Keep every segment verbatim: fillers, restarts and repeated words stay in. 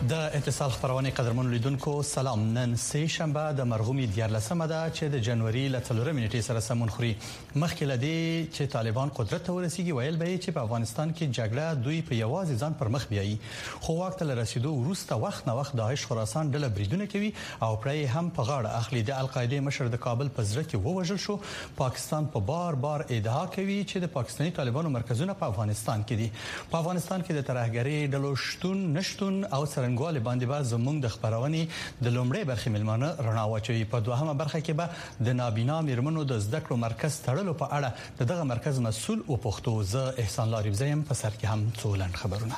د اتصال خبرونه قدرمن لیدونکو سلام. نن سه شنبه د مرغومي دیارلسمه ده چې د جنوري ل څلورمه نیټې سره سمون خوري. مخکې لدی چې طالبان قدرت ته ورسیږي ویل به چې په افغانستان کې جګړه دوی په یوازې ځان پر مخ بیایي. خو وخت له رسیدو وروسته وخت نه وخت داعش خراسان ډله بریدونه کوي او پرې هم په غاړه اخلي. د القاعده مشر د کابل په زړه کې ووژل شو. پاکستان په بار بار ادعا کوي چې د پاکستاني طالبانو مرکزونه په افغانستان کې دي. په افغانستان کې د ترهګرۍ ډلو شتون نشټون او څرنګوالي باندې به زموږ د خبرونې د لومړۍ برخې ملمانه رڼا واچوي. په دوهمه برخه کې به د نابینا میرمنو د زده کړو مرکز تړلو په اړه دغه مرکز مسؤل او پښتو زه احسان لاری زم په سر کې هم څولن خبرونه.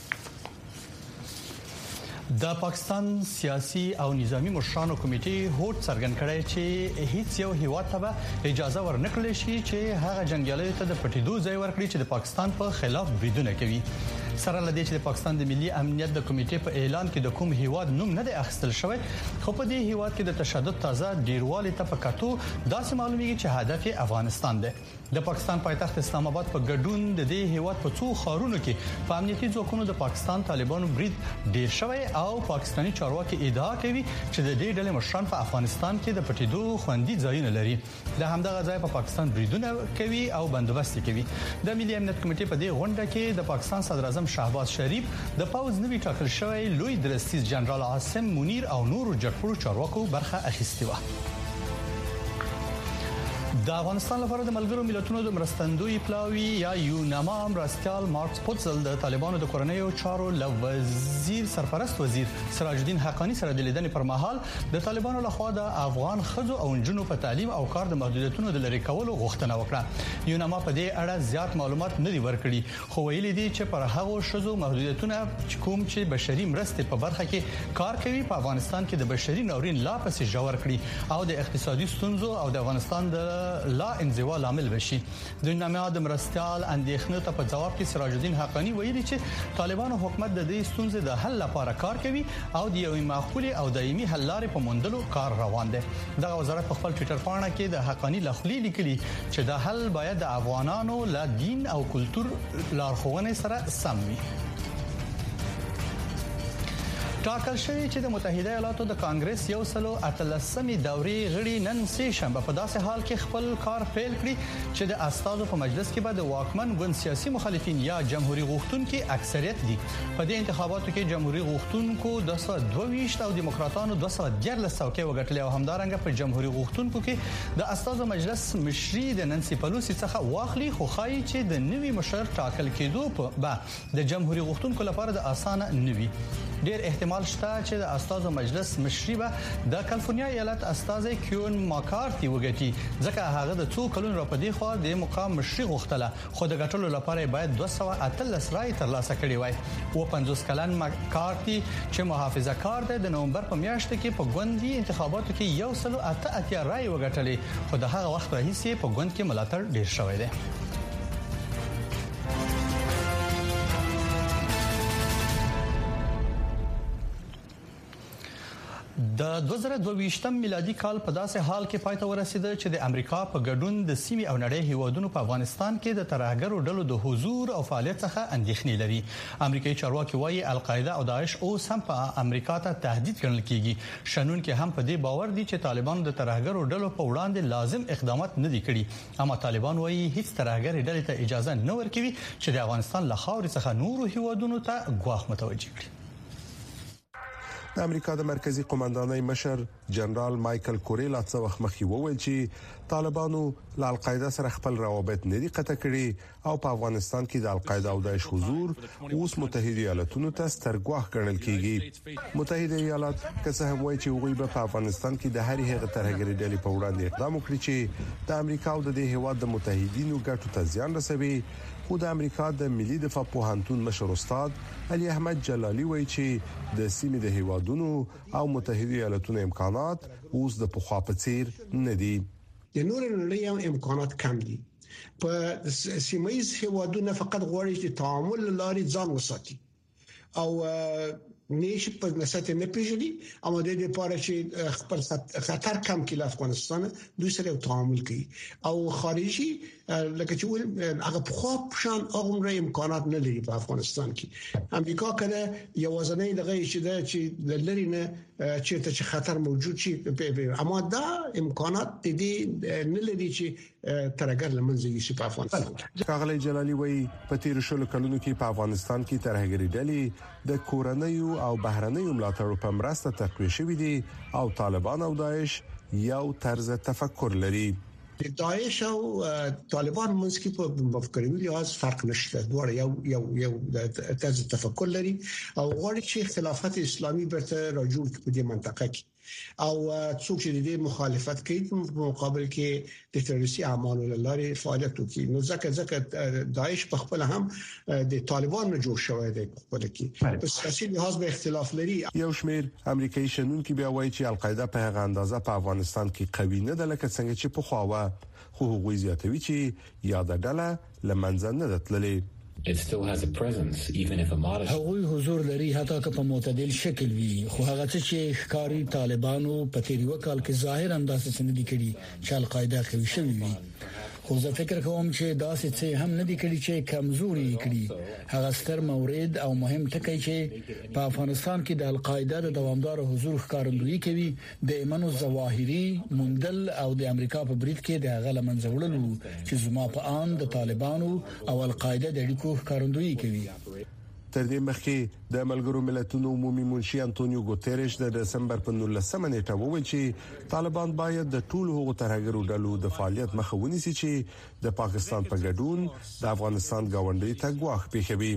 د پاکستان سیاسي او نظامی مشرانو کمیټې هوډ څرګند کړی چې هیڅ یو هیواد ته اجازه ورنکړي شي چې هغه جنگیالیو ته د پټیدو ځای ورکړي چې د پاکستان په خلاف بریدونه کوي. سره لدی چې د پاکستان د ملي امنیت د کمیټې په اعلان کې د کوم هیواد نوم نه دی اخیستل شوی، خو په دې هیواد کې د تشدد تازه ډیروالي ته په کتو داسې معلومیږي چې هدف افغانستان دی. د پاکستان پایتخت اسلام آباد په ګډون د دې هیواد په څو خارونو کې په امنیتي ځواکونو د پاکستان طالبانو برید ډیر شوی او پاکستاني چارواکي ادعا کوي چې د دې ډلې مشران په افغانستان کې د پټیدو خوندي ځایونه لري. د همدغه ځای په پاکستان بریدونه کوي او بندوبست کوي. د ملي امنیت کمیټې په دې غونډه کې د پاکستان صدر اعظم شهباز شریف د پاوز نوی ټاکل شوی لوی درستیز جنرال عاصم منیر او نورو جګپړو چارواکو برخه اخیستې و. د افغانستان لپاره د ملګرو ملتونو د مرستندوی پلاوی یا یوناما مرستيال مارکس پوتزل د طالبانو د کورنیو چارو ل وزیر سرپرست وزیر سراج الدین حقانی سره د لیدنې پر مهال د طالبانو لخوا د افغان خځو او نجونو په تعلیم او کار د محدودیتونو د لری کولو غوښتنه وکړه. یوناما په دې اړه زیات معلومات نه دی ورکړي، خو ویل دي چې پر هغو شذو محدودیتونه کوم چې بشري مرستې په برخه کې کار کوي په افغانستان کې د بشري ناورین لا پسې جوړ کړي او د اقتصادي ستونزو او د افغانستان د لا انزوا لامل بشي. د یوناما د مرستيال اندېښنو ته په جواب کې سراج الدین حقانی ویلي چې طالبانو حکومت د دې ستونزې د حل لپاره کار کوي او د یوې معقولې او دایمي حل لارې په موندلو کار روان دی. د وزارت په خپل ټوئیټر پاڼه کې د حقانی لخوا لیکلي چې د حل باید د افغانانو له دین او کلچر لارښوونې سره سم وي. ټاکل شوی چې د متحده ایالاتو د کانګرس یو سلو اتلسمې دورې غړي نن سه شنبه په داسې حال کې خپل کار پیل کړي چې د استادو په مجلس کې به د واکمن ګوند سیاسي مخالفین یا جمهوریت غوښتونکو اکثریت دي. په دې انتخاباتو کې جمهوریت غوښتونکو دوه سوه دوه ویشت او دیموکراتانو دوه سوه دیارلس څوکۍ وګټلې او همدارنګه په جمهوریت غوښتونکو کې د استادو مجلس مشري د نانسي پلوسی څخه واخلي، خو خای چې د نوي مشر ټاکل کېدو په د جمهوریت غوښتونکو لپاره د اسانه نوي. ډیر احتمال شته چې د استادو مجلس مشري به د کالیفورنیا ایالت استاد کیون ماکارتي وګټي، ځکه هغه د څو کلونو راپدې خو د مقام مشري غوښتله، خو د ګټلو لپاره باید دوه سوه اتلس رای ترلاسه کړي وای. و پنځوس کلن ماکارتي چې محافظه کار دی د نومبر په میاشت کې په ګوندي انتخاباتو کې یو سلو اته اتیا رای وګټلې، خو د هغه وخت راهیسې په ګوند کې ملاتړ ډیر شوی دی. د دوه زره دوه ویشتم میلادي کال په داسې حال کې پای ته ورسیده چې د امریکا په ګډون د سیمې او نړۍ هیوادونو په افغانستان کې د ترهګرو ډلو د حضور او فعالیت څخه اندېښنې لري. امریکایي چارواکي وايي القاعده او داعش اوس هم په امریکا ته تهدید ګڼل کیږي. شنون کې هم په دې باور دي چې طالبان د ترهګرو ډلو په وړاندې لازم اقدامات نه دي کړي، اما طالبان وايي هیڅ ترهګر ډلې ته اجازه نه ورکوي چې د افغانستان له خاورې څخه نورو هیوادونو ته ګواښ متوجه کړي. د امریکا د مرکزی قومندانۍ مشر جنرال مايكل کوريلا څو وخت مخکې وویل چې طالبانو له القاعده سره خپل روابط نه دي قطع کړي او په افغانستان کې د القاعده او داعش حضور اوس متحده ایالاتونو ته سترګواخ ګڼل کیږي. متحده ایالات که څه هم وایي چې هغوی په افغانستان کې د هر هغه ترهګرۍ ډلې په وړاندې اقدام وکړي چې د امریکا او د دې هیواد د متحدینو ګټو ته زیان رسوي. خو د امریکا د ملي دفاع پوهنتون مشر استاد علي احمد جلالي وایي چې د سیمې د هیوادونو او متحده ایالاتونو امکانات اوس د پخوا په څیر نه دي. د نور نړۍ امکانات کم دي. په سیمایي هیوادونو فقط غواړي چې تعامل لاري ځان وساتي او نشي په نسبت نه پیژني، اما د دې لپاره چې خپل خطر کم کړي افغانستان دوی سره تعامل کوي او خارجي لکه چې ول هغه په خو شان هغه امکانات نه لري په افغانستان کې. امریکا کله یو ځنې دغه چې د چې لری نه چې ته چې خطر موجود شي اما دا امکانات دې نه لري چې ترګر لمنځي شي په افغانستان کې. کاغلی جلالی وایي په تیر شلو کلونو کې په افغانستان کې ترهګری ډلې د کورنیو او بهرنیو ملاتړو په مرسته تقویه شوې دي او طالبان او داعش یو طرز تفکر لري. داعش او طالبان منځ کې په مفکوري لحاظ فرق نشته، دوه یو یو یو طرز تفکر لري او غواړي چې خلافت اسلامي برته راجوړ کړي په دې منطقه کې او څوک چې د مخالفت کوي په مقابل کې د تروریستي اعمالو لاره فعالیت کوي. نو ځکه ځکه داعش په خپل هم د طالبان نه جوړ شوی دی په خپل کې په سیاسي لحاظ به اختلاف لري. یو شمېر امریکایي شنونکي بیا وایي چې القاعده په هغه اندازه په افغانستان کې قوي نه ده لکه څنګه چې په خواوه خو هغوی زیاتوي چې یاده ډله لمنځه نه تللې. It still has a presence even if a modest. هغوی حضور لري حتی که په معتدل شکل وي، خو هغه چې ښکاری طالبانو په تیر وکال کې ظاهر انداسه څنګه دي کړي چې القاعده قوي شوی وي. خو زه فکر کوم چې داسې څه هم نه دي کړي چې کمزوري کړي. هغه ستر مورد او مهم ټکی چې په افغانستان کې د القاعده د دوامدار حضور ښکارندویي کوي د ایمن الظواهری مندل او د امریکا په برید کې د هغه لمنځوړلو چې زما په ان د طالبانو او القاعده د اړیکو ښکارندویي کوي. تر دې مخکې د ملګرو ملتونو عمومي منشي انټونیو ګوتيريش د دسمبر په نولسمه نیټه وویل چې طالبان باید د ټولو هغو ترهګرو ډلو د فعالیت مخه ونیسي چې د پاکستان په ګډون د افغانستان گاونډي ته ګواښ پیښوي.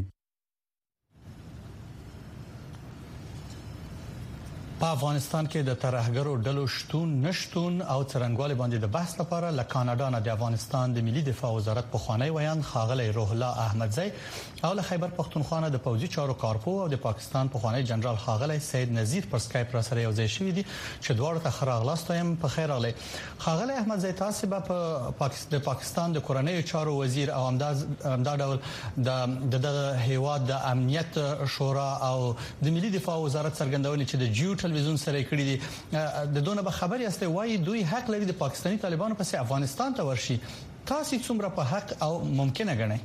په افغانستان کې د ترهګرو ډلو شتون نشټون او څرنګوالي باندې د بحث لپاره له کاناډا نه د افغانستان د ملي دفاع وزارت په خوانی ویان خاغلی روح الله احمدزی او له خیبر پختونخوا د پوځي چارو کارپو او د پاکستان په خوانی جنرال خاغلی سید نذیر پر سکایپ را سره یو ځای شوی دي چې دواړو ته خراغلاستایم په خیر اغلی. خاغلی احمدزی تاسو په پاکستان د پاکستان د کورنیو چارو وزیر او امداد امداد د د هیواد د امنیت شورا او د ملي دفاع وزارت څرګندونې چې د جیو تلویزیون سره کړی دي د دونه به خبري استه وایي دوی حق لري د پاکستاني طالبانو په افغانستان ته ورشي. تاسو څومره په حق او ممکنه غنئ؟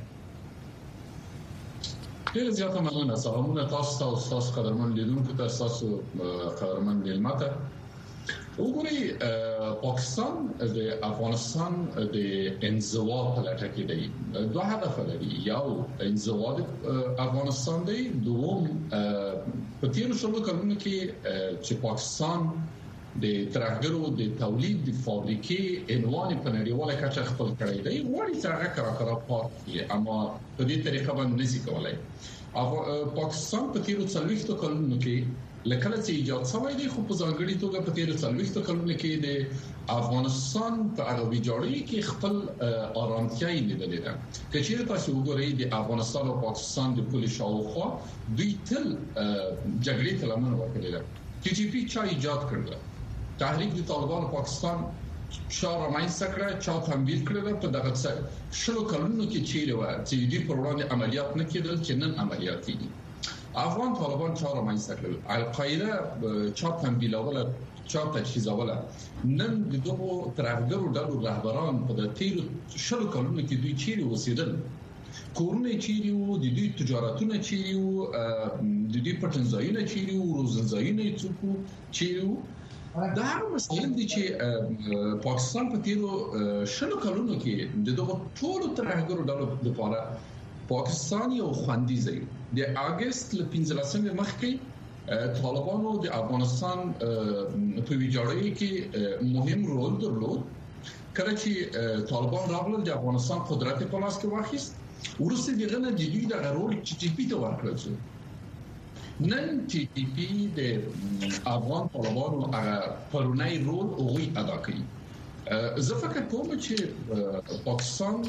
ډیر زیاته مننه. سلامونه تاسو او تاسو قدرمن لیدونکو ته، تاسو قدرمن ملمته. وګورئ پاکستان د افغانستان د انزوا په لټه کې دی. دوه هدف لري، یو انزوا د افغانستان دی، دوم په تیر شلو کلونو کې چې پاکستان د ترهګرو د تولید د فابریکې عنوان په نړیواله کچه خپل کړی دی. وړي چې هغه کراکرا پاتې اما په دې طریقه باندې نشي کولای. پاکستان په تیر څلوېښت کلونو کې لکه چې ایجاد شوی دی، خو په ځانګړي توګه په تیر څلوېښت کلونو کې د افغانستان په عربي جوړی کې خپل آرامتیا لیدلې ده. کچېره تاسو وګورئ د افغانستان او پاکستان د پولیس شاوخوا دوی تل جګړې ته لمن ورکړي ده. ټي ټي پی چا ایجاد کړل؟ تحریک د طالبان پاکستان چا رامنځته کړ، چا تمویل کړل. په دغه څه شلو کلونو کې چیرې و چې دوی پر وړاندې عملیات نه کېدل چې نن عملیات دي. افغان طالبان چا رامنځته کړل؟ القاعده چا تمویلوله، چا تجهیزوله؟ نن د دغو ترهګرو ډلو رهبران په د تیر شلو کلونو کې دوی چیرې اوسېدل؟ کورونه چیرې وو؟ د دوی تجارتونه چیرې وو؟ د دوی پټنځایونه چیرې وو؟ روزنځایونه څوک چیرې وو؟ دا هغه مسایل دي چې پاکستان په تیرو شلو کلونو کې د دغو ټولو ترهګرو ډلو لپاره پاکستان یو خوندي ځای. د اگست ل پنځلسمې مخکې طالبانو د افغانستان په ویجاړۍ کې مهم رول درلود. کله چې طالبان راغلل د افغانستان قدرت په لاس کې واخیست، ورسته دغه نه د دوی د رول ټي ټي پی ته ورکړل شو. نن ټي ټي پی د افغان طالبانو هغه پرونی رول اوغوي ادا کوي. زه فکر کوم چې پاکستان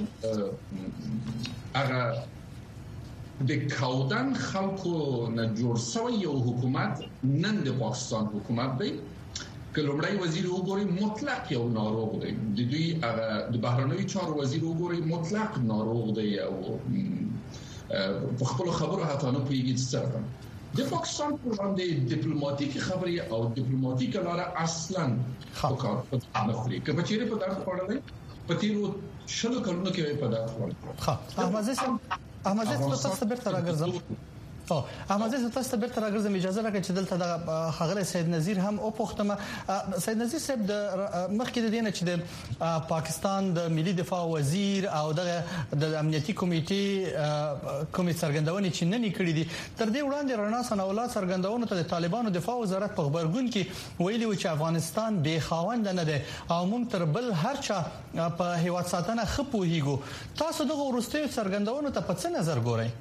هغه د کاودن خلکو نه جوړ شوی یو حکومت نن د پاکستان حکومت دی. کلمړی وزیر وګوري مطلق یو ناروغ دی. د دوی هغه د بهرنیو چارو وزیر وګوري مطلق ناروغ دی او په خپل خبرو هاته نه پیږي څرګند. د پاکستان په وړاندې ډیپلوماټیکي خبرې او ډیپلوماټیکه لاره اصلا کار نه خوري. که په چیرې په دغه اړه په تیرو شلو کلونو کې په دغه ښه احمد زه احمد زه تاسو بیرته راګرځم او احمد زه تاسو بیرته راګرځم اجازه راکړئ چې دلته د خغله سید نذیر هم او پوښتنه سید نذیر صاحب د مخکې د دینه چې د پاکستان د ملي دفاع وزیر او د د امنیتي کمیټې کومې څرګندونې چې نن کړې دي تر دې وړاندې رڼا سنولا څرګندونه ته د طالبانو دفاع وزارت په خبرګون کې ویلي و چې افغانستان به خاوند نه ده او موږ تر بل هر چا په هیواد ساتنه خپوهیږو تاسو دغه ورستیو څرګندونو ته په څه نظر ګورئ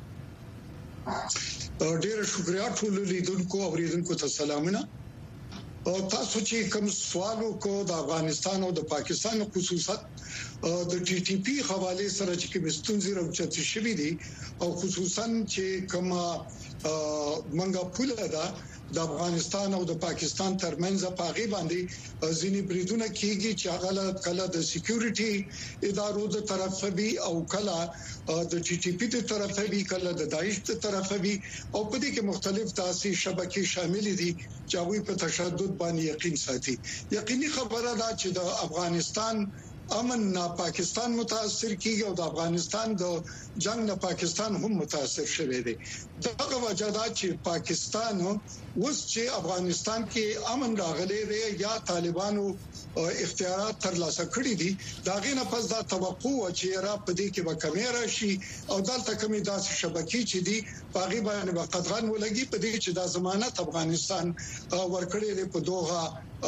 ډیر شکریا ټول لیدونکو او اوریدونکو ته سلامونه او تاسو چې کوم سوال وکړو د افغانستان او د پاکستان خصوصا د ټي ټي پی حواله سره چې کوم ستونزې راوچت شوې دي او خصوصا چې کوم منګه پوله ده د افغانستان او د پاکستان ترمنځ په غي باندې ځینی بریدونه کیږي چې هغه کله د سکیورټي ادارو د طرفه وي او کله د ټي ټي پی د طرفه وي کله د داعش د طرفه وي او په دې کې مختلف تاسي شبکې شامل دي چې هغه په تشدد باندې یقین ساتي یقیني خبره ده چې د افغانستان امن نه پاکستان متاثر کیږي او د افغانستان د جنگ نه پاکستان هم متاثر شوی دی دغه وجه دا چې پاکستان اوس چې افغانستان کې امن راغلی دی یا طالبانو اختیارات ترلاسه کړی دي دا غینه پس دا توقع و چې را پدې کې به کمیرا شي او دلته کمی داسې شبکې چې دي باغی باندې وقدران ولګي پدې چې دا ضمانت افغانستان ورکړي دی په دوه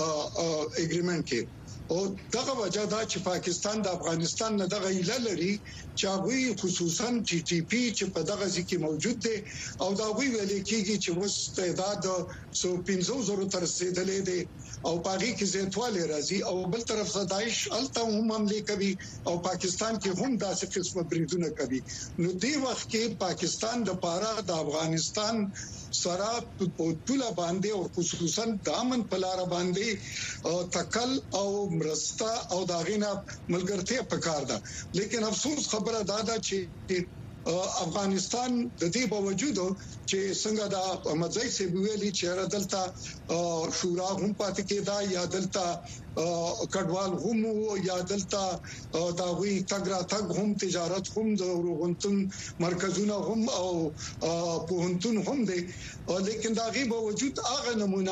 اګریمنت کې او دغه وجه دا چې پاکستان د افغانستان نه دغه ایله لري چې هغه خصوصا ټي ټي پی چې په دغه ځکه موجود دي او دا وی ویل کېږي چې وس تعداد سو پنځه زره تر رسیدلې دي او پاګي کې زیاتواله راځي او بل طرف داعش الته هم حمله کوي او پاکستان کې هم داسې قسمه بریدونه کوي نو دی وخت کې پاکستان د پاره د افغانستان سره په ټول باندې او خصوصا دامن پلار باندې تکل او مرستا او داغینا ملګرتیا پکار ده لیکن افسوس خبره دا ده چې افغانستان د دې باوجود چې څنګه دا مزای سی ویلي چې دلته شورا هم پاتې کېدا یا دلته کډوال هم یا دلته دا وی تګرا تګ هم تجارت هم د روغنتون مرکزونه هم او پوهنتون هم دي لیکن دا غي باوجود هغه نمونه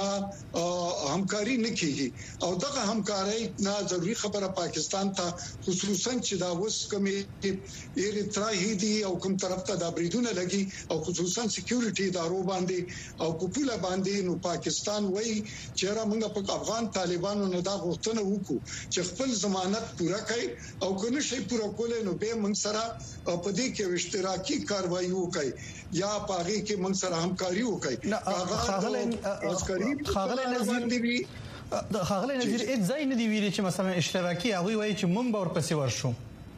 همکاري نه کیږي او دغه همکاري نه ضروري خبره پاکستان ته خصوصا چې دا وس کمی ایرترا هدي او کوم طرف ته دا بریدونه لګي او خصوصا سکیورټي ادارو باندې او په پوله باندې نو پاکستان وای چې را موږ په افغان طالبانو نه دا غوښتنه وکړو چې خپل ضمانت پوره کړي او کنه شي پوره کول نو به موږ سره په دې کې اشتراکي کاروایي وکړي یا پاغي کې موږ سره همکاري وکړي خاغله خاغله نظیر د خاغله نظیر اې ځای نه دی ویلي چې مثلا اشتراکي هغه وایي چې موږ به ورپسې ورشو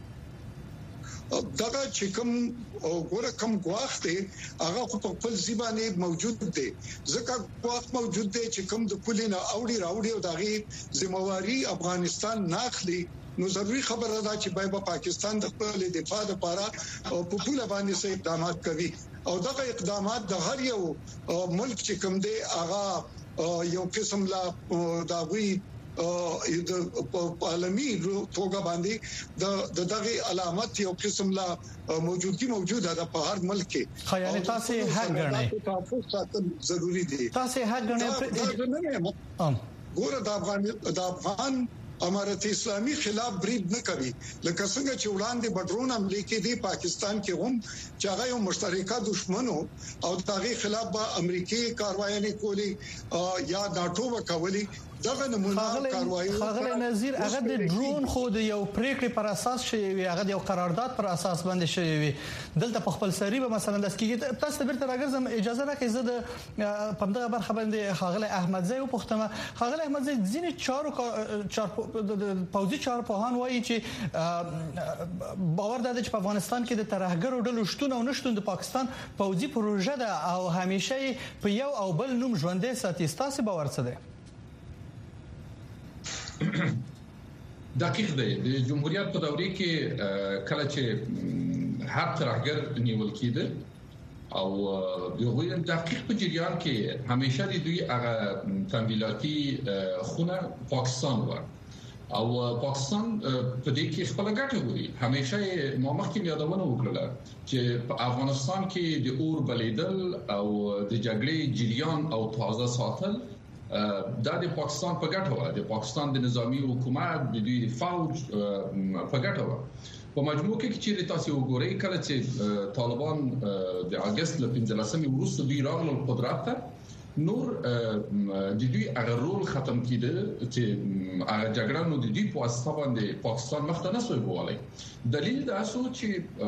دغه چې کوم ګوره کوم غواخ دی هغه په خپل ځبانه موجود دی ځکه غواخ موجود دی چې کوم د کلینه اوړي راوړي او دغه ذمہواری افغانستان ناخلي نو ضروري خبره ده چې باید پاکستان د خپل دفاع لپاره په پوله باندې سي اقدامات کوي او دغه اقدامات د هر یو ملک چې کوم دی هغه یو قسم لا داوی د عالمي توګه باندې د دغه علامت یو قسم لا موجودي موجوده ده په هر ملک کې خیال تاسو حق ګڼئ تاسو ساتل ضروری دي تاسو حق ګڼئ ګوره د افغان د افغان امارت اسلامي خلاف برید نه کوي لکه څنګه چې وړاندې بدرون حمله کې دی پاکستان کې هم چې هغه یو مشترکه دشمنو او دغه خلاف به امریکای کاروایی نه کولی یا ناتو وکولي دغه نمونه کاروایی خاغله نظیر هغه د ډرون خو د یو پریکړې پر اساس شوی وي هغه د یو قرارداد پر اساس باندې شوی وي دلته په خپل سری به مثلا د سکیږي تاسو بیرته راګرځم اجازه راکړئ زه د په دغه برخه باندې خاغله احمدزی او پښتمه خاغله احمدزی ځینې چارو چار د پوزي چار پوهان وایي چې باور ده چې په افغانستان کې د ترهګرو ډلو شتون او نشټون د پاکستان پوزي پروژه ده او همیشه په یو او بل نوم ژوندې ساتي تاسو باور څه ده دقیق دی د جمهوریت په دورې کې کله چې هر ترهګر نیول کېده او دغه دقیق په جریان کې همیشه د دوی هغه تمویلاتی خونه پاکستان و او پاکستان په دې کې خپل ګټه ګوري. همیشه ما مخکې یادونه وکړه چې په افغانستان کې د اور بلیدل او د جګړې جریان او تازه ساتل دا د پاکستان په ګټه و. د پاکستان د نظامی حکومت د دوی فوج په ګټه و. په مجموع کې چې تاسو وګورئ کله چې طالبان د اگست ل پنځلسمې وروسته دوی راغلل قدرت ته، نور د دوی هغه رول ختم کیده چې هغه جګړه نو د دوی په واسطه باندې پاکستان مخته نه سوی بوالي. دلیل دا سو چې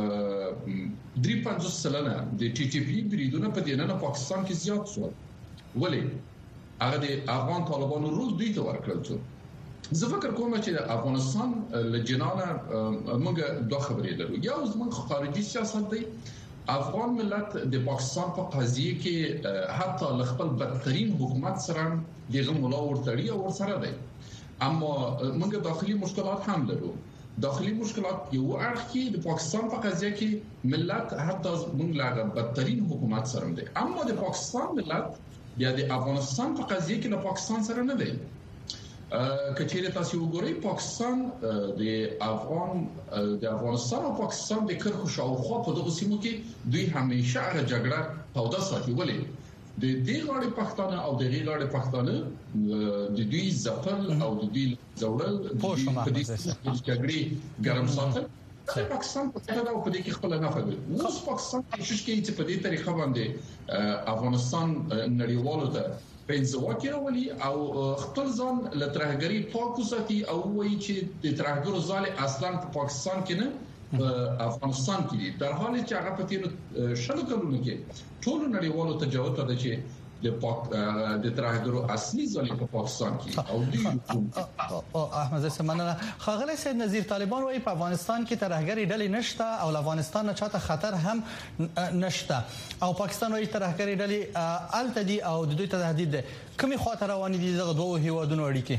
درې پنځوس سلنه د ټي ټي پی بریدونه په دینه پاکستان کې زیات شو. ولی هغه د افغان طالبانو رول دوی ته ورکړل شو. زه فکر کوم چې افغانستان لجنانه موږ دوه خبرې لرو. یو زموږ خارجي سیاست دی. افغان ملت د پاکستان په قضیه کې حتی خپل بدترین حکومت سره دغه مولا ورتړي او ورسره دی. اما موږ داخلي مشکلات هم لرو. داخلي مشکلات یو اړخ کې د پاکستان په قضیه کې ملت حتی موږ لا بدترین حکومت سره دی. اما د پاکستان ملت بیا د افغانستان په قضیه کې له پاکستان سره نه دی. کچېره تاسو وګورئ پاکستان د افغان د افغانستان او پاکستان د کرخو شاوخوا په دغه سیمو کې دوی همیشه هغه جګړه توده ساتي. ولې د دې غاړې پښتانه او د دې غاړې پښتانه د دوی ځپل او د دوی زوړل په دې جګړې ګرم ساتل پاکستان په څه ډول په دې کې خپل نه فهمي. اوس پاکستان کوشش کوي چې په دې طریقه باندې افغانستان نړیوالو ته پنځه کې راولي او خپل ځان له ترهګری پاک وساتي او وایي چې د ترهګرو ځاله اصلا په پاکستان کې نه په افغانستان کې دي. در حال چې هغه په تیر شلو کلونو کې ټول نړیوالو تجاوز ته چې د پاک د ترهګرو اصلي ځاله په پاکستان کې او دی او احمد سمنه خاغلی سید نذیر طالبان وايي په افغانستان کې ترهګری ډلې نشته او افغانستان نه چاته خطر هم نشته او پاکستان وايي ترهګری ډلې الته دي او د دوی تهدید ده. کومي خاطر روان دي دغه دوه هیوادونو اړیکې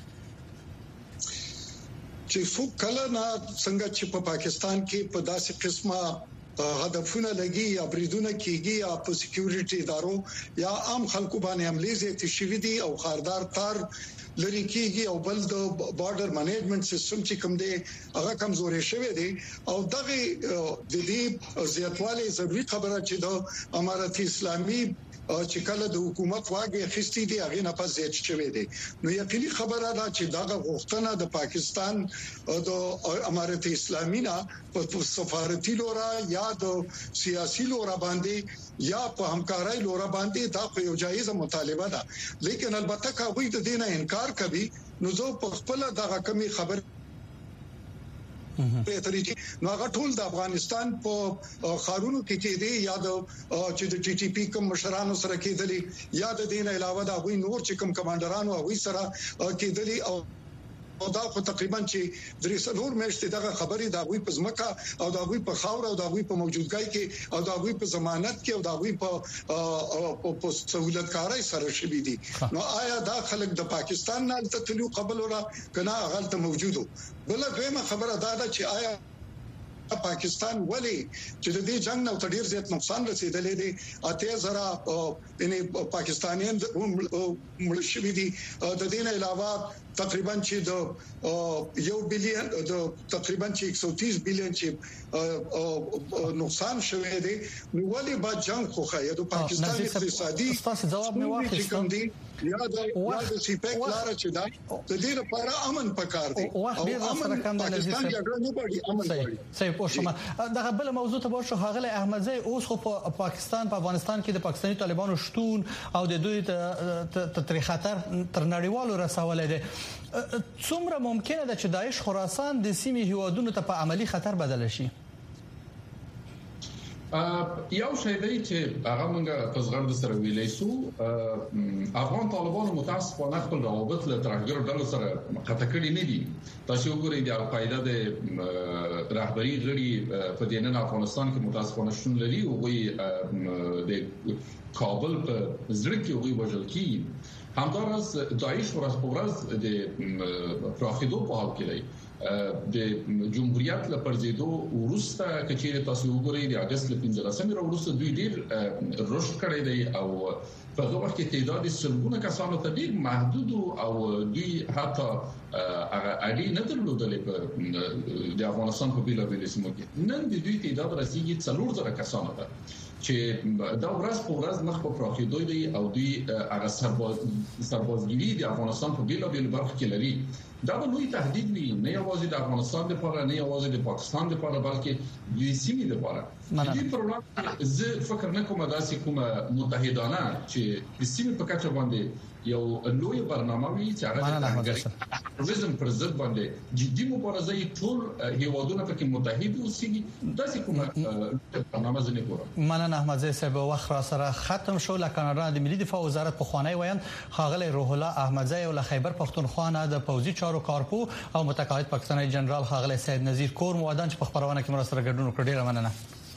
چې څوک کله نه څنګه چې په پاکستان کې په داسې قسمه هدفونه لګي یا بریدونه کیږي یا په سکیورټي ادارو یا عام خلکو باندې حملې زیاتې شوې دي او خاردار تار لري کیږي او بل د بارډر منیجمنت سیستم چې کوم دی هغه کمزوري شوی دی او دغه د دې زیاتواله ضروري خبره چې د امارت اسلامي چې کله د حکومت واګي خستې دي هغه نه پز زیات شوی دی. نو یقیني خبره ده چې دغه غوښتنه د پاکستان د امارت اسلامي نه په سفارتي لورا یا د سیاسي لورا باندې یا په همکارۍ لورا باندې دا په یو جایزه مطالبه ده. لیکن البته کوي د دې نه انکار کوي. نو زه په خپل دغه کمی خبر په طریقې نو هغه ټول د افغانستان په خارونو کې کې دي یا د چې د ټي ټي پی کوم مشرانو سره کېدلي یا د دین علاوه د غوي نور چې کوم کمانډرانو او سره کېدلي او او دا په تقریبا چې درې څلور میاشتې دغه خبرې دا غوي په ځمکه او دا غوي په خاور او دا غوي په موجودګۍ کې او دا غوي په ضمانت کې او دا غوي په په سہولتکارۍ سره شوي دي. نو آیا دا خلک د پاکستان نه تلو قبل ولا کنا غلط موجودو. بل دویمه خبره دا ده چې آیا پاکستان ولی چې د دې جنگ نو تډیر زیات نقصان رسیدلې دي اته زره یعنی پاکستانیان مړ شوي دي د دې نه علاوه تقریبا چې د یو بلین د تقریبا چې एक सौ तीस بلین چې نقصان شوی دی. نو ولی با جنگ خوخه یا د پاکستان اقتصادي تاسو جواب مې واخیست یا د یا د سیپک لار چې دا د دې لپاره امن پکار دی او امن پاکستان جګړه نه غواړي امن غواړي. صحیح پوښتنه دا بل موضوع ته ورشو هغه احمد زئی اوس خو په پاکستان په افغانستان کې د پاکستاني طالبانو شتون او د دوی تر خطر تر نړیوالو رسولې دي. څومره ممکنه ده چې داعش خراسان د سیمې هیوادونو ته په عملی خطر بدل شي؟ یو شی دی چې هغه موږ په زغرد سره ویلې سو افغان طالبانو متاسفانه خپل روابط له ترهګر ډلو سره قطع کړي نه دي. تاسو وګورئ د القاعده د رهبری غړي په دینن افغانستان کې متاسفانه شون لري او وي د کابل په زړه کې وي وژل کیږي. همدارس داعش ورځ په ورځ د پراخېدو په حال کې دی. د جمهوریت لپاره زیدو ورسته کچېره تاسو وګورئ د اگست پنځلسمې ورسته دوی ډیر رشد کړی دی او په هغه وخت کې تعداد سلګونه کسانو ته ډیر محدود او دوی حتی هغه اړین نه درلودل په د افغانستان په بیلابیل سیمو کې نن د دوی تعداد رسیدي څلور زره کسانو ته چې دا ورځ په ورځ مخ په پراخېدو دي او دوی هغه سرباز سربازګری د افغانستان په بیلابیل برخو کې لري دا به لوی تهدید وي نه یوازې د افغانستان لپاره نه یوازې د پاکستان لپاره بلکې د سیمې لپاره دې پر وړاندې زه فکر نه کوم دا چې کومه متحدانه چې د سیمې په کچه باندې یو لوی برنامه وي چې هغه د تروریزم پر ضد باندې جدي مبارزه ټول هیوادونه پکې متحد اوسېږي دا چې کومه برنامه زنه ګورم مننه احمد زی صاحب وخت را سره ختم شو لکه د ملي دفاع وزارت په خوانی ویان خاغلی روح الله احمد زی او خیبر پختونخوا نه د پوزي چارو کارپو او متقاعد پاکستاني جنرال خاغلی سید نذیر کور موادان چې په خبرونه کې مرسته ګډون کړی ډیره مننه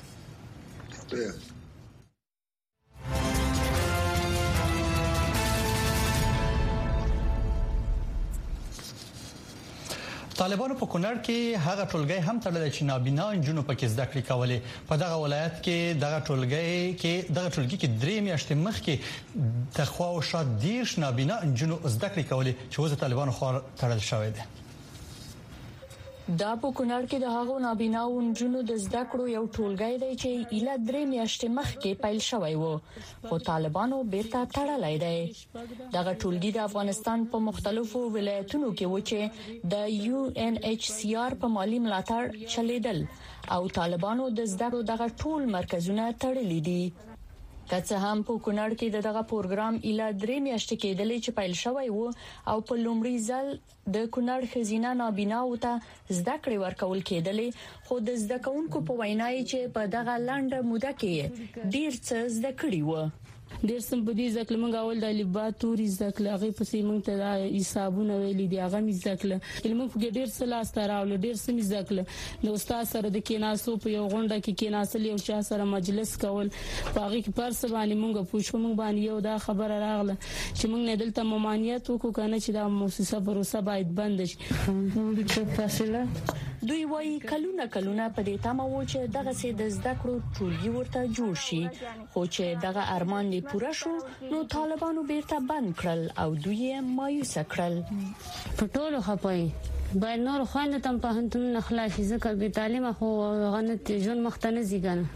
طالبانو په کونړ کې هغه ټولګي هم تړل چې نابینا جنونو پکې زده کړې کولې په دغه ولایت کې دغه ټولګي کې دغه ټولګي کې درې میاشتې مخکې تخوا او شاد دیش نابینا جنونو زده کړې کولې چې وزه طالبانو خو تړل شوې ده دا په کونړ کې د هغو نابینا ونجونو د زده کړو یو ټولګی دی چې ایله درې میاشتې مخکې پیل شوی و خو طالبانو بیرته تړلای دی دغه ټولګي د افغانستان په مختلفو ولایتونو کې و چې د یو ان ایچ سی آر په مالی ملاتړ چلیدل او طالبانو د زده کړو دغه ټول مرکزونه تړلي دي که څه هم په کونړ کې دغه پروګرام اله درې میاشتې کېدلې چې پیل شوی وو او په لومړي ځل د کونړ خزینه نابینا او ته زده کړې ورکول کېدلې خو د زده کوونکو په وینای چې په دغه لنډه موده کې ډیر څه زده کړی وو ډیر سم په دې ځکه موږ اول د الفبا توري ځکه هغه پسې موږ ته د حسابونه ویلي دي هغه مې ځکه علم په ډیر څه لاس تراول ډیر سم ځکه نو استاد سره د کیناسو په یو غونډه کې کیناسل یو چا سره مجلس کول باغی کې پر څه باندې موږ پوښتنه موږ باندې یو دا خبره راغله چې موږ نه دلته ممانعت وکړو کنه چې دا مؤسسه پروسه باید بند شي فاصله دوی وايي کلونه کلونه په دې تمه و چې دغه سي د زده کړو ټولګي ورته جوړ شي خو چې دغه ارمان دې پوره شو نو طالبانو بیرته بند کړل او دوی یې مایوس کړل په ټولو خپای باید نور خوانه تم په هنتون نخلاشي ځکه به تعلیم خو غنت جون مختنه زیګنه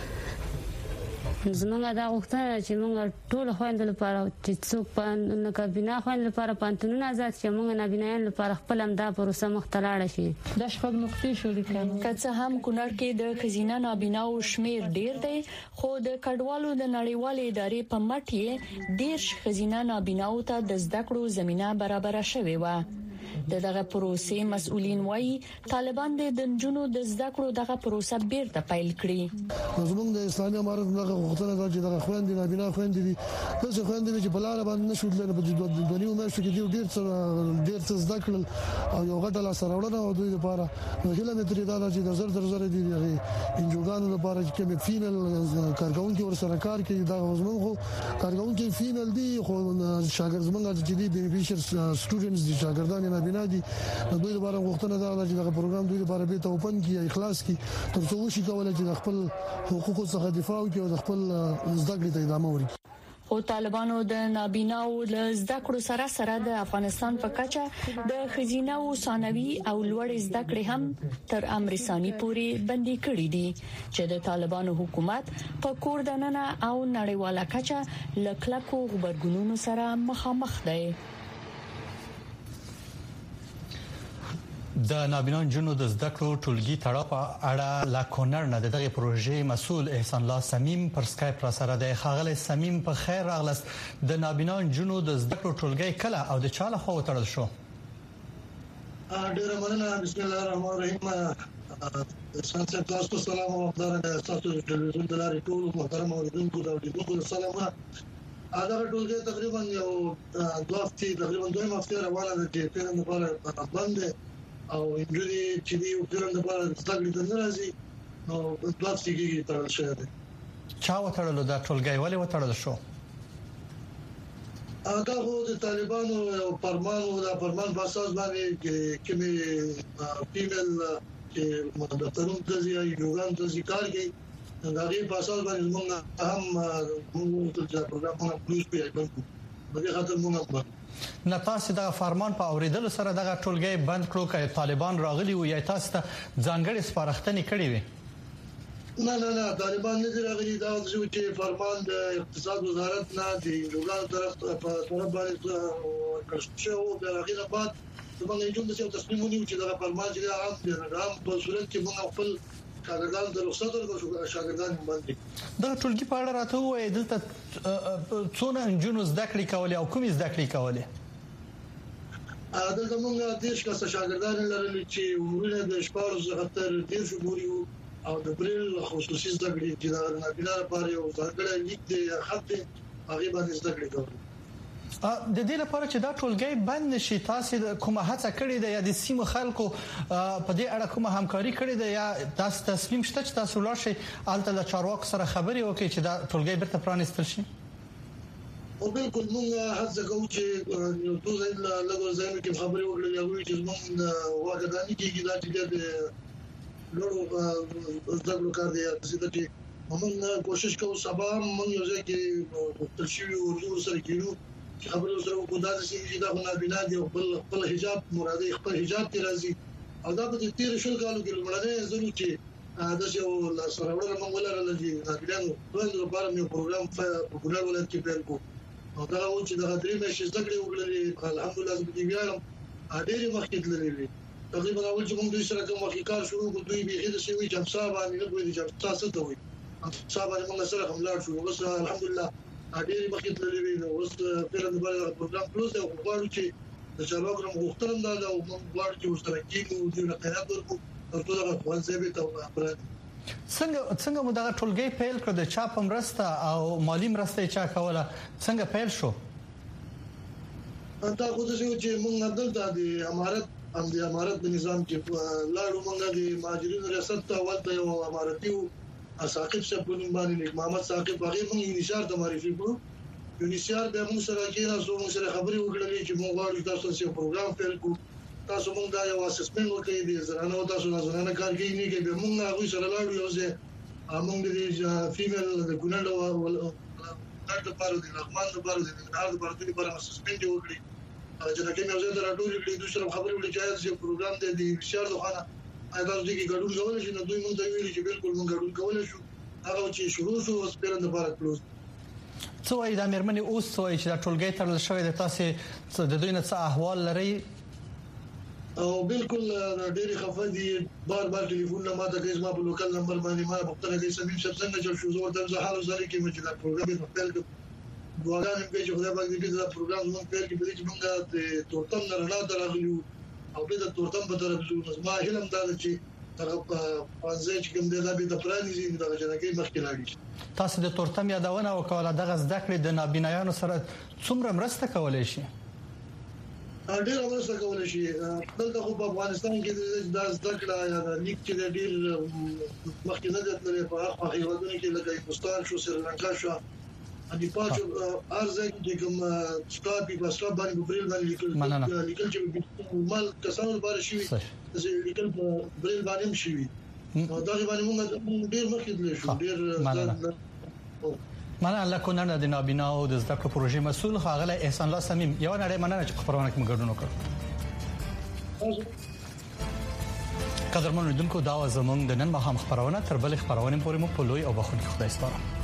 زمونږ دا وختونه چې موږ ټول خويند لپاره چې څوک په نکابینا خويند لپاره پانتونونه آزاد چې موږ نابینایان لپاره خپل هم دا پروسه مختلاړه شي د شپږ نقطې شو لیکل کڅه هم کونړ کې د خزینه نابینا او شمیر ډیر دی خو د کډوالو د نړیوال ادارې په مټ یې ډیر خزینه نابینا او ته د زده کړو زمينه برابر شوې و دغه پروسې مسؤلین وایي طالبان د جنونو د زده کړو دغه پروسه بیرته پیل کړي زموږ د اسلامي امارت دغه وختونه دا چې دغه خويندې نابینا خويندې دي دغه خويندې چې په لار باندې نشو تللی په دې دنیو مېشت کې ډیر څه ډیر څه زده کړل او یو غټه لا سره وړاندې او دوی لپاره نو هله مې ترې دا چې د زر در زر دي انجوګانو لپاره چې کوم فینل کارګونکي ور سره کار کوي دا زموږ کارګونکي فینل دي خو شاګرد زموږ چې دي بینیفیشر سټوډنټس دي شاګردان نابینا دي دوی لپاره وختونه دا چې دغه پروګرام دوی لپاره به ته اوپن کی اخلاص کی تر څو شي کولای چې خپل حقوقو څخه دفاع وکړي او خپل زده کړې ته ادامه ورکړي خو طالبانو د نابینا او زده کړو سره سره د افغانستان په کچه د خزینه او ثانوي او لوړ زده کړې هم تر امر ثاني پورې بندي کړې دي چې د طالبانو حکومت په کوردننه او نړیواله کچه لکلکو خبرګونونو سره مخامخ دی د نابینان جنونو د زده کړو ټولګي تړاو په اړه لا کونړ نه دغه پروژې مسول احسان الله سمیم پر اسکایپ را سره د خاغله سمیم په خیر راغلس د نابینان جنونو د زده کړو ټولګي کله او د چاله خو تړل شو ډیر مننه بسم الله الرحمن الرحیم سلام تاسو سلام او خبرونه تاسو د ټلویزیون د لارې ټول محترم اوریدونکو دا اوریدونکو سلام اګه ټولګي تقریبا یو دوه هفته تقریبا دوه هفته روانه ده چې په نن لپاره باندې او انجري چې دی او ګرند لپاره ستګړي د ناراضي نو پلاستیک کې تړل شوی دی چا وتړلو دا ټولګي ولې وتړل شو دا خو د طالبانو او فرمان او د فرمان په اساس باندې کې فیمل چې د ترون تزي یوګان تزي کار کوي دا غي په اساس باندې موږ هم موږ د پروګرام پلوس پیږو بلې خاطر موږ نه تاسو د فرمان په اوریدلو سره دغه ټولګي بند کړو چې طالبان راغلي وي یا تاسو ته ځانګړي سپارښتنې کړې وي نه نه نه طالبان نه راغلي دا چې فرمان د اقتصاد وزارت نه دی لوګان طرف په طرف باندې کړشو د هغه بعد څنګه یو څه تصمیم ونیو چې دا فرمان چې عام دی عام په صورت کې موږ خپل شاګردان د رخصت ورکړو شاګردان باندې دا ټولګي په اړه راته وایي دلته څونه انجونو زده کړې کولې او کومې زده کړې کولې دلته موږ دیش کا شاګردان لرل چې عمرونه د شپږ څخه تر ډیر شو ګوري او د بریل خصوصي زده کړې چې دا نابینا لپاره یو ځانګړی لیک دی خط دی هغه باندې زده کړې کوي د دې لپاره چې دا ټولګي بند نشي تاسو کومه هڅه کړې ده یا د سیمو خلکو په دې اړه کومه همکاري کړې ده یا تاسو تصمیم شته چې تاسو لاشي الته د چارواکو سره خبري وکړي چې دا ټولګي برته پرانستل شي او بالکل موږ هڅه کوو چې یو څو ځای له لږ ځای کې خبري وکړو یا وایي چې موږ واګداني کېږي دا چې د لوړو زده کار دی چې موږ کوشش کوو سبا موږ یو ځای کې تلشي ورزور سره کېږو چې خبرو سره وکړو دا چې دا نه بنا دی خپل خپل حجاب مرادي خپل حجاب تی راځي او دا په تیر شل کالو کې لمړنه ضروري چې دا چې لا سره وړاندې موږ ولرل چې نابلانو ټول لپاره یو پروګرام په ګولر ولایت کې پیل کو او دا و چې د غدري مې زده کړې وکړلې الحمدلله زه په دې ویاړم ډېر مخکې تللې تقریبا اول چې موږ د سره کوم وخت شروع کړو دوی به هیڅ شي چې حساب باندې نه کوي چې تاسو ته وي حساب باندې موږ سره حمله شو بس الحمدلله ډېر مخکې تللې نو اوس په دې باندې پروګرام پلوس او غواړو چې د چارواکو مخترم دا او موږ غواړو چې ورسره کېږو د قیادت ورکو تر څو دا خوانځي به ته افراد څنګه څنګه مو دا ټولګي پیل کړ د چا په مرسته او مالی مرسته چا کوله څنګه پیل شو دا خو چې موږ دلته د امارت هم د امارت د نظام کې لاړو موږ د مهاجرینو ریاست ته ولته یو امارتي ساقب صاحب په نوم باندې محمد ساقب هغه موږ انشار د معرفي کړو انشار د موږ سره کې نه سو موږ سره خبري وکړلې چې موږ غواړو تاسو سره پروګرام پیل کړو تاسو موږ دا یو اسسمنت وکړي د زرانو تاسو نه زرانه کار کوي نه کې به موږ هغه سره لاړو یو ځای موږ د فیمیل د ګونډ او د پاره د لغمان د پاره د نار د پاره د پاره اسسمنت وکړي چې دا کومه ځای ته راټول کړي د سره خبرې وکړي چې پروګرام د دې شهر دغه اته د کې ګډون کول شي نو دوی موږ ته ویلي چې بالکل موږ ګډون کول شو هغه چې شروع شو سپیرند بارک پلوز څو اې د امرمنې اوس څو چې دا ټولګي ترل شوی د تاسو د دوی نه څه احوال لري او بالکل ډېری خفه دي بار بار ټلیفون نه ماته کوي ما په لوکل نمبر باندې ما په تنه کې سمیم څنګه چې شو زور د حال زری کې مې دا پروګرام په خپل دوغان په چې خدای پاک دې دا پروګرام زموږ په کې په دې چې موږ د تورتم نه رڼا درغلیو او به د تورتم په طرف ځو ما هلم دا چې هغه په ځای چې کوم دی دا به د پرانیزي د جنګي مخکې لاړی تاسو د تورتم یادونه وکړه دغه زده کړې د نابینایانو سره څومره مرسته کولای شي ډېر مرسته کولای شي دلته خو په افغانستان کې د زده کړه یا د لیک چې ډېر مخکې نه دتلې په هغه هیوادونو کې لکه هندستان شو سریلانکا شو ان دي پاتو ارزه کې کوم سټاپي په سټاپ باندې بریل باندې لیکل چې مال کسانو لپاره شي چې لیکل په بریل باندې شي دا باندې موږ ډېر مخکې دلې شو ډېر مننه الله کو نه د نابینا او د زده کړو پروژې مسول خاغله احسان الله سمیم یو نړۍ مننه چې خبرونه کوم ګډون وکړ قدرمن لیدونکو دا زمونږ د نن مهام خبرونه تر بل خبرونه پورې مو په لوی او بخښنه خدای ستاره